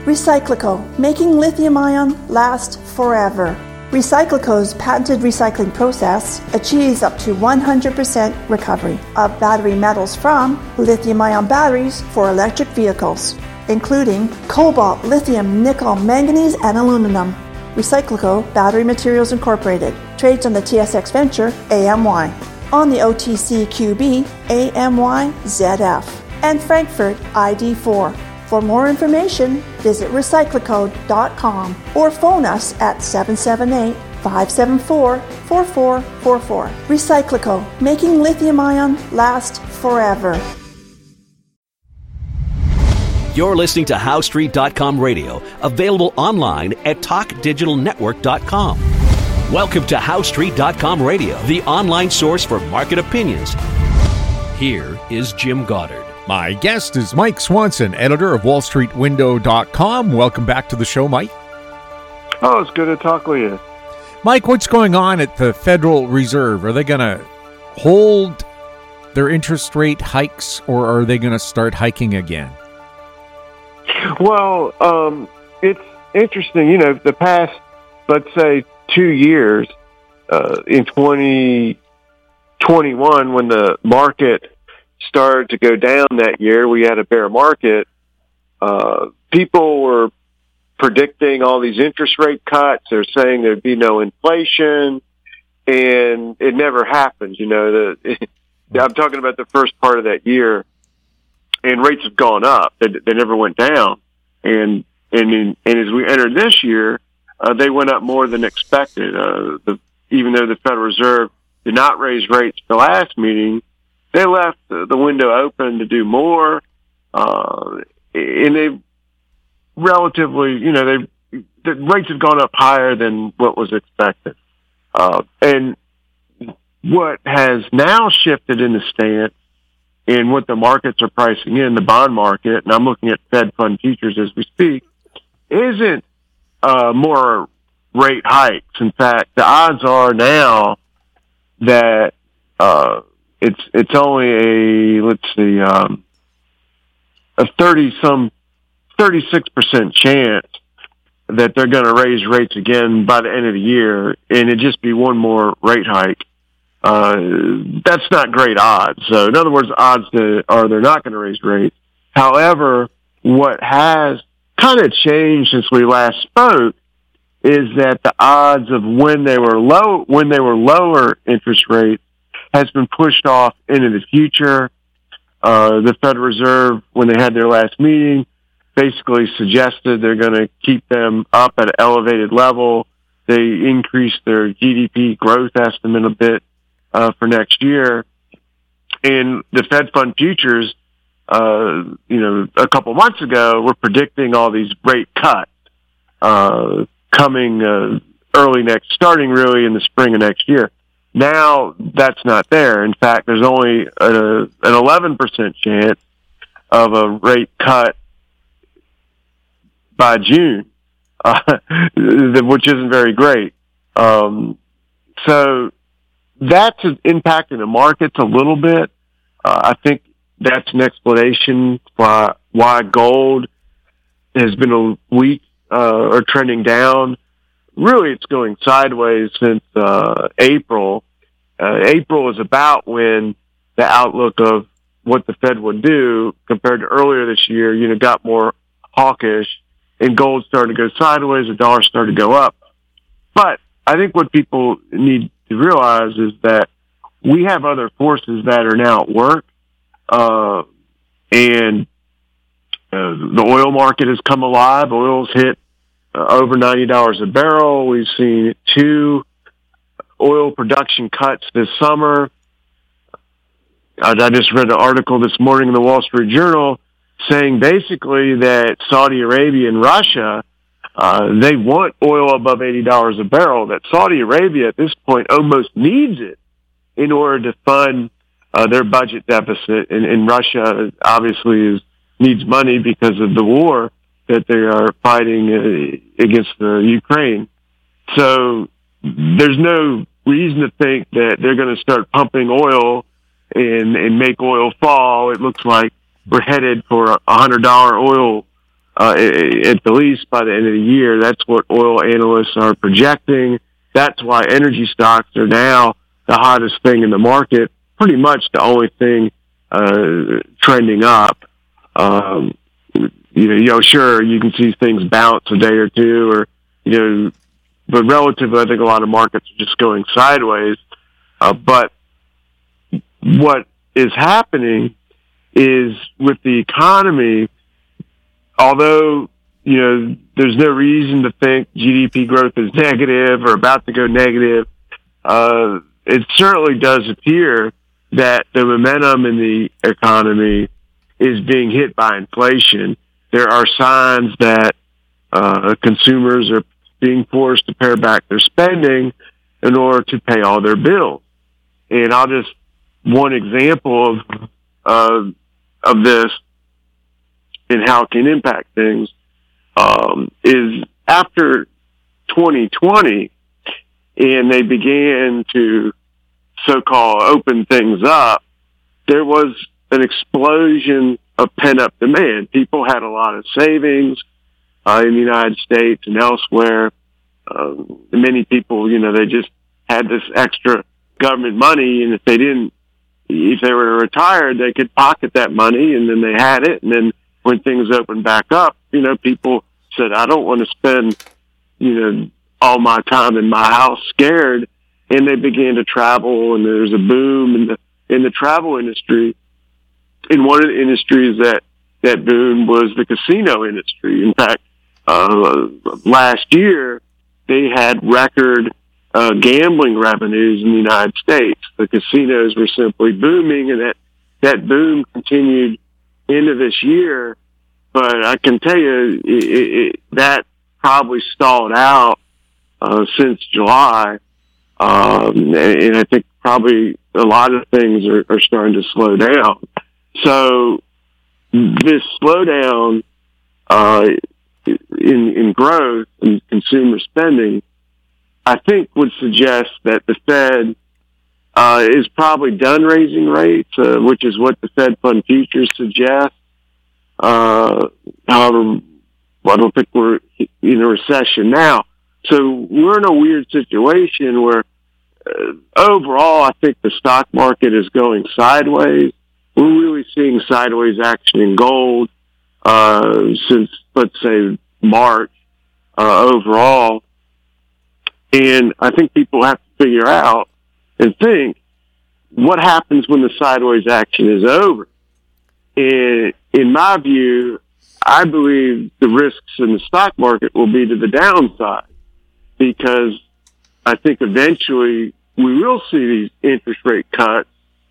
Recyclico, making lithium-ion last forever. Recyclico's patented recycling process achieves up to 100% recovery of battery metals from lithium-ion batteries for electric vehicles, including cobalt, lithium, nickel, manganese, and aluminum. Recyclico Battery Materials Incorporated trades on the TSX Venture AMY, on the OTCQB AMYZF, and Frankfurt ID4. For more information, visit recyclico.com or phone us at 778-574-4444. Recyclico, making lithium-ion last forever. You're listening to HowStreet.com radio, available online at TalkDigitalNetwork.com. Welcome to HowStreet.com radio, the online source for market opinions. Here is Jim Goddard. My guest is Mike Swanson, editor of WallStreetWindow.com. Welcome back to the show, Mike. Oh, it's good to talk with you. Mike, what's going on at the Federal Reserve? Are they going to hold their interest rate hikes, or are they going to start hiking again? Well, it's interesting. You know, the past, let's say, 2 years, in 2021, when the market started to go down that year, we had a bear market. People were predicting all these interest rate cuts. They're saying there'd be no inflation, and it never happened. You know, I'm talking about the first part of that year, and rates have gone up. They never went down. And as we entered this year, they went up more than expected. Even though the Federal Reserve did not raise rates at the last meeting, they left the window open to do more, and they relatively, you know, the rates have gone up higher than what was expected. And what has now shifted in the stance in what the markets are pricing in, the bond market, and I'm looking at Fed fund futures as we speak, isn't more rate hikes. In fact, the odds are now that it's only a 36% chance that they're going to raise rates again by the end of the year, and it'd just be one more rate hike. That's not great odds. So in other words, odds are they're not going to raise rates. However, what has kind of changed since we last spoke is that the odds of when they were lower interest rates has been pushed off into the future. The Federal Reserve, when they had their last meeting, basically suggested they're going to keep them up at an elevated level. They increased their GDP growth estimate a bit for next year. And the Fed fund futures, a couple months ago, were predicting all these rate cuts coming starting really in the spring of next year. Now that's not there. In fact, there's only an 11% chance of a rate cut by June, which isn't very great. So that's impacting the markets a little bit. I think that's an explanation why gold has been weak or trending down. Really, it's going sideways since April. April is about when the outlook of what the Fed would do compared to earlier this year, got more hawkish, and gold started to go sideways, the dollar started to go up. But I think what people need to realize is that we have other forces that are now at work, and the oil market has come alive. Oil's hit over $90 a barrel. We've seen 2 oil production cuts this summer. I just read an article this morning in the Wall Street Journal saying basically that Saudi Arabia and Russia, they want oil above $80 a barrel, that Saudi Arabia at this point almost needs it in order to fund their budget deficit. And Russia obviously needs money because of the war that they are fighting against Ukraine. So there's no reason to think that they're going to start pumping oil and make oil fall. It looks like we're headed for $100 oil at the least by the end of the year. That's what oil analysts are projecting. That's why energy stocks are now the hottest thing in the market, pretty much the only thing trending up. Sure, you can see things bounce a day or two, or but relatively, I think a lot of markets are just going sideways. But what is happening is with the economy, although, there's no reason to think GDP growth is negative or about to go negative, it certainly does appear that the momentum in the economy is being hit by inflation. There are signs that consumers are being forced to pare back their spending in order to pay all their bills. And one example of this and how it can impact things is after 2020, and they began to so-called open things up, there was an explosion of pent-up demand. People had a lot of savings in the United States and elsewhere. Many people, they just had this extra government money, and if they were retired, they could pocket that money, and then they had it. And then when things opened back up, people said, I don't want to spend, all my time in my house scared. And they began to travel, and there's a boom in the travel industry. And one of the industries that boomed was the casino industry. In fact, last year, they had record gambling revenues in the United States. The casinos were simply booming, and that boom continued into this year. But I can tell you that probably stalled out since July. And I think probably a lot of things are starting to slow down. So this slowdown in growth and consumer spending, I think would suggest that the Fed is probably done raising rates, which is what the Fed Fund Futures suggest. However, I don't think we're in a recession now. So we're in a weird situation where overall, I think the stock market is going sideways. We're really seeing sideways action in gold since, let's say, March overall. And I think people have to figure out and think, what happens when the sideways action is over? And in my view, I believe the risks in the stock market will be to the downside, because I think eventually we will see these interest rate cuts,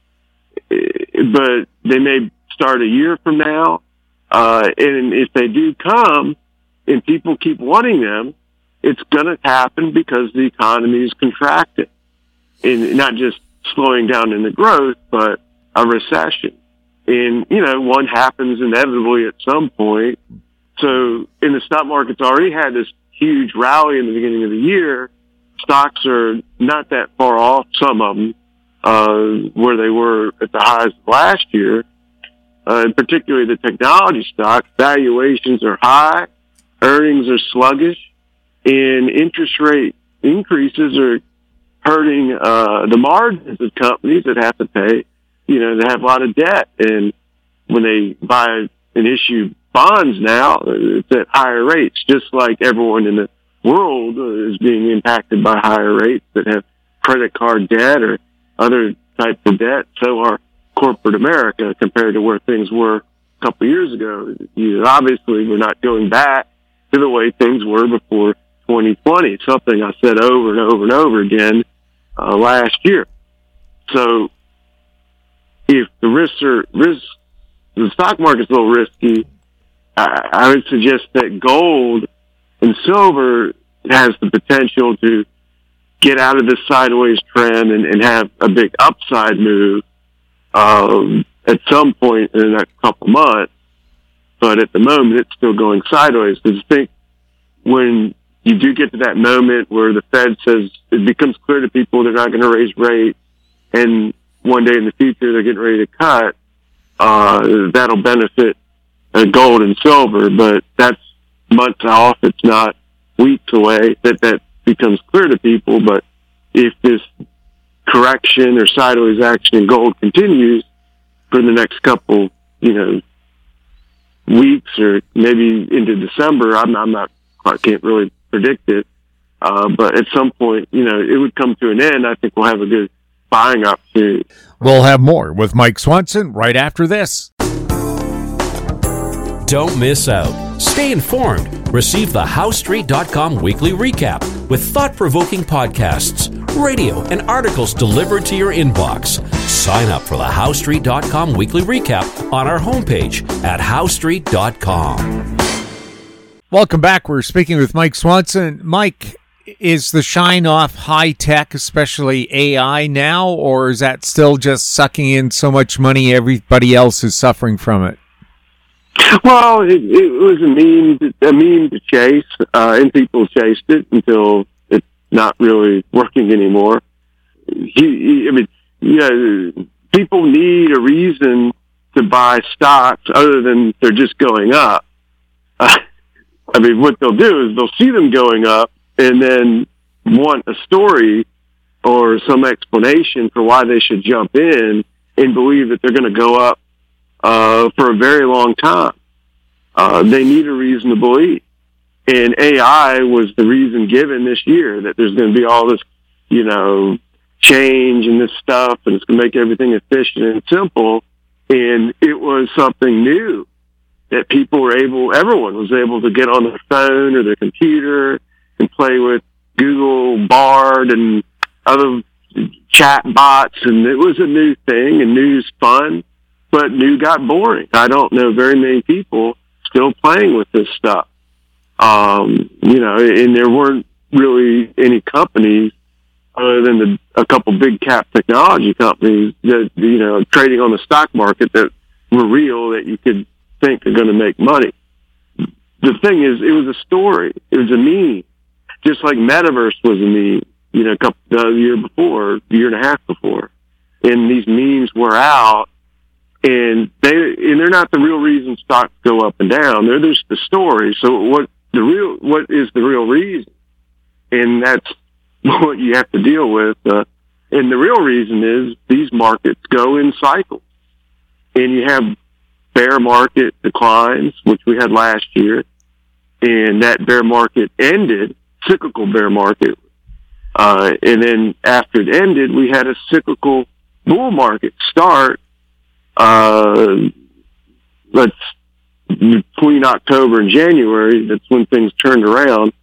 but they may start a year from now. And if they do come and people keep wanting them, it's going to happen because the economy is contracting, and not just slowing down in the growth, but a recession. And, one happens inevitably at some point. So, and the stock market's already had this huge rally in the beginning of the year. Stocks are not that far off, some of them, where they were at the highs of last year. And particularly the technology stocks, valuations are high, earnings are sluggish, and interest rate increases are hurting the margins of companies that have to pay. They have a lot of debt, and when they buy and issue bonds now, it's at higher rates, just like everyone in the world is being impacted by higher rates that have credit card debt or other types of debt. So are corporate America compared to where things were a couple of years ago. Obviously, we're not going back to the way things were before 2020, something I said over and over and over again last year. So if the stock market's a little risky, I would suggest that gold and silver has the potential to get out of this sideways trend and have a big upside move at some point in the next couple months. But at the moment, it's still going sideways. Because I think when you do get to that moment where the Fed says it becomes clear to people they're not going to raise rates, and one day in the future they're getting ready to cut, that'll benefit gold and silver, but that's months off. It's not weeks away that becomes clear to people. But if this correction or sideways action in gold continues for the next couple, weeks or maybe into December, I can't really predict it. But at some point, it would come to an end. I think we'll have a good buying opportunity. We'll have more with Mike Swanson right after this. Don't miss out. Stay informed. Receive the HowStreet.com weekly recap with thought-provoking podcasts, radio, and articles delivered to your inbox. Sign up for the HowStreet.com weekly recap on our homepage at HowStreet.com. Welcome back. We're speaking with Mike Swanson. Mike, is the shine off high tech, especially AI now, or is that still just sucking in so much money everybody else is suffering from it? Well, it was a meme to chase, and people chased it until it's not really working anymore. People need a reason to buy stocks other than they're just going up. What they'll do is they'll see them going up and then want a story or some explanation for why they should jump in and believe that they're going to go up for a very long time. They need a reason to believe. And AI was the reason given this year that there's going to be all this, change and this stuff, and it's going to make everything efficient and simple. And it was something new that everyone was able to get on their phone or their computer and play with Google, Bard, and other chat bots. And it was a new thing, and new's fun, but new got boring. I don't know very many people still playing with this stuff. And there weren't really any companies other than a couple big cap technology companies that, trading on the stock market that were real, that you could think are going to make money. The thing is, it was a story. It was a meme. Just like Metaverse was a meme, a year and a half before. And these memes were out, and they're not the real reason stocks go up and down. They're just the story. So what is the real reason? And that's what you have to deal with. And the real reason is these markets go in cycles. And you have bear market declines, which we had last year. And that bear market ended, cyclical bear market. And then after it ended, we had a cyclical bull market start. Between October and January, that's when things turned around.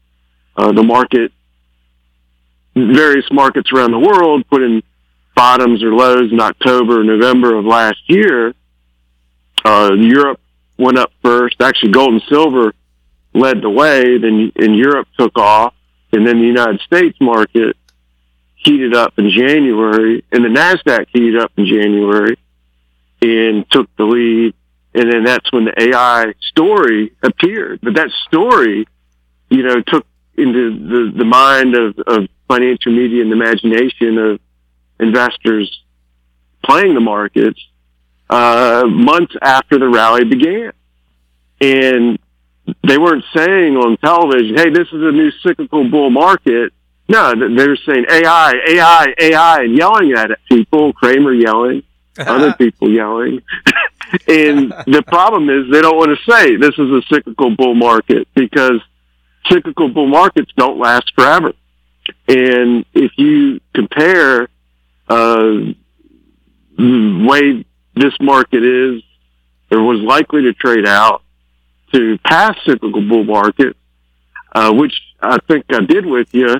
Various markets around the world put in bottoms or lows in October or November of last year. Europe went up first. Actually, gold and silver led the way. Then Europe took off, and then the United States market heated up in January, and the NASDAQ heated up in January and took the lead. And then that's when the AI story appeared. But that story, took into the mind of financial media and the imagination of investors playing the markets months after the rally began. And they weren't saying on television, hey, this is a new cyclical bull market. No, they were saying AI, AI, AI, and yelling at it. People, Kramer yelling, other people yelling. And the problem is they don't want to say this is a cyclical bull market, because cyclical bull markets don't last forever. And if you compare the way this market is or was likely to trade out to past cyclical bull markets, which I think I did with you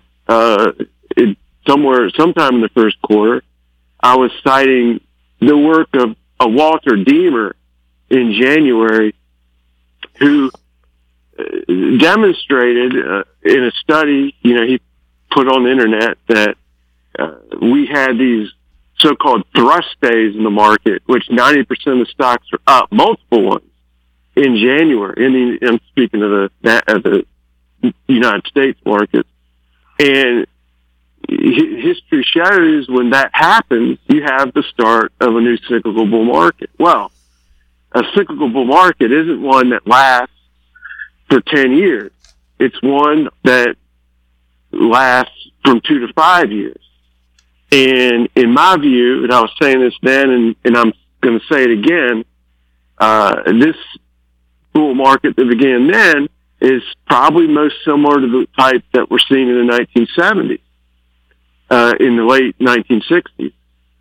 sometime in the first quarter, I was citing the work of Walter Deemer in January, who demonstrated in a study, he put on the internet, that we had these so-called thrust days in the market, which 90% of the stocks are up, multiple ones, in January. I'm speaking of the United States market. And history shows when that happens, you have the start of a new cyclical bull market. Well, a cyclical bull market isn't one that lasts for 10 years. It's one that lasts from 2 to 5 years. And in my view, and I was saying this then, and I'm going to say it again, this bull market that began then is probably most similar to the type that we're seeing in the 1970s, in the late 1960s.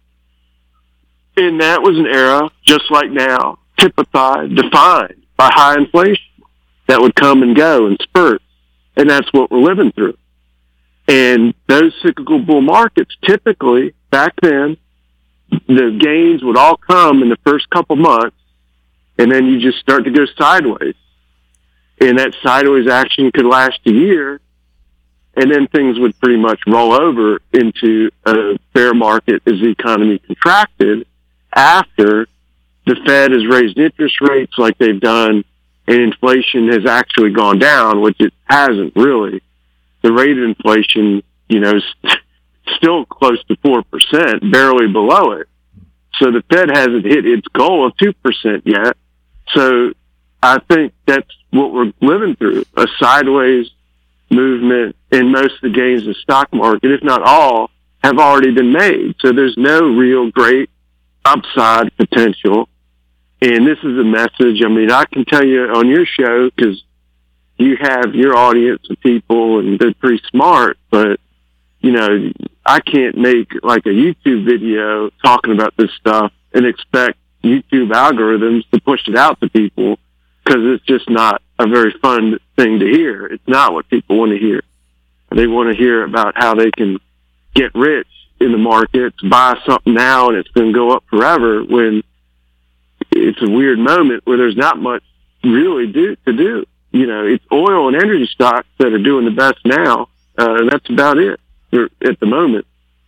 And that was an era, just like now, typified, defined by high inflation that would come and go in spurts. And that's what we're living through. And those cyclical bull markets, typically, back then, the gains would all come in the first couple months, and then you just start to go sideways. And that sideways action could last a year, and then things would pretty much roll over into a bear market as the economy contracted after the Fed has raised interest rates like they've done, and inflation has actually gone down, which it hasn't really. The rate of inflation, is still close to 4%, barely below it. So the Fed hasn't hit its goal of 2% yet. So I think that's what we're living through, a sideways movement, and most of the gains in the stock market, if not all, have already been made. So there's no real great upside potential. And this is a message. I mean, I can tell you on your show, because you have your audience of people and they're pretty smart, but, I can't make like a YouTube video talking about this stuff and expect YouTube algorithms to push it out to people, because it's just not a very fun thing to hear. It's not what people want to hear. They want to hear about how they can get rich in the markets, buy something now, and it's going to go up forever, when it's a weird moment where there's not much really to do. It's oil and energy stocks that are doing the best now. That's about it at the moment.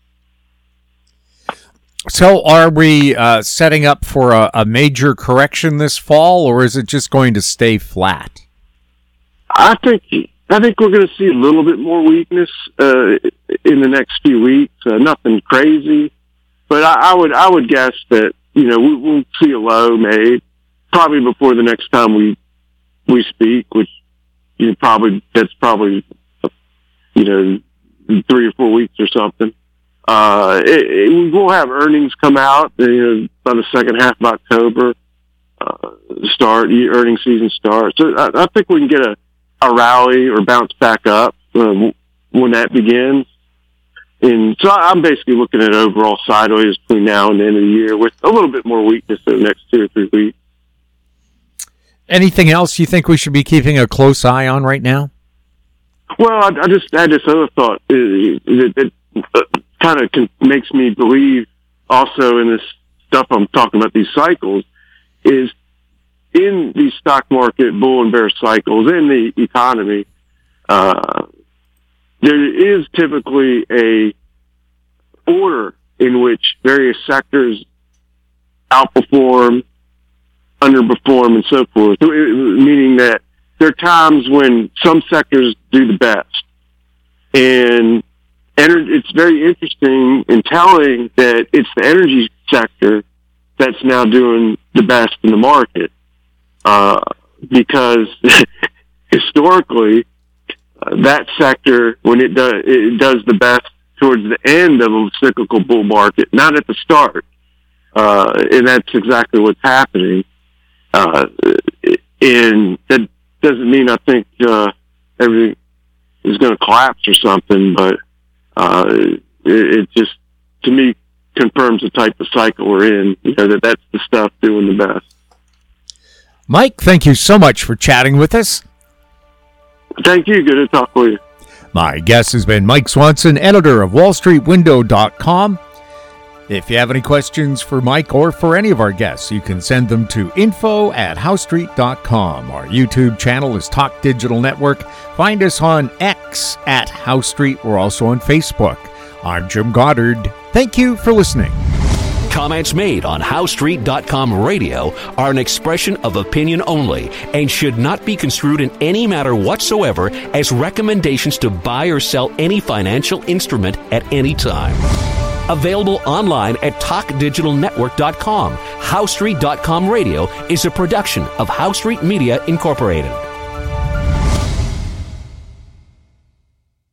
So are we setting up for a major correction this fall, or is it just going to stay flat? I think we're going to see a little bit more weakness in the next few weeks. Nothing crazy, but I would guess that we'll see a low made probably before the next time we speak, which that's probably 3 or 4 weeks or something. We will have earnings come out by the second half of October. Earnings season starts. So I think we can get a rally or bounce back up when that begins. And so I'm basically looking at overall sideways between now and the end of the year, with a little bit more weakness in the next 2 or 3 weeks. Anything else you think we should be keeping a close eye on right now? Well, I just had this other thought that kind of makes me believe also in this stuff I'm talking about, these cycles, is in these stock market bull and bear cycles in the economy, there is typically a order in which various sectors outperform, underperform, and so forth, meaning that there are times when some sectors do the best. And it's very interesting and telling that it's the energy sector that's now doing the best in the market, because historically, that sector, when it does the best towards the end of a cyclical bull market, not at the start. And that's exactly what's happening. And that doesn't mean I think everything is going to collapse or something, but it just, to me, confirms the type of cycle we're in, that's the stuff doing the best. Mike, thank you so much for chatting with us. Thank you. Good to talk with you. My guest has been Mike Swanson, editor of WallStreetWindow.com. If you have any questions for Mike or for any of our guests, you can send them to info@HowStreet.com. Our YouTube channel is Talk Digital Network. Find us on X @HowStreet. We're also on Facebook. I'm Jim Goddard. Thank you for listening. Comments made on HowStreet.com radio are an expression of opinion only and should not be construed in any matter whatsoever as recommendations to buy or sell any financial instrument at any time. Available online at talkdigitalnetwork.com. HowStreet.com Radio is a production of How Street Media Incorporated.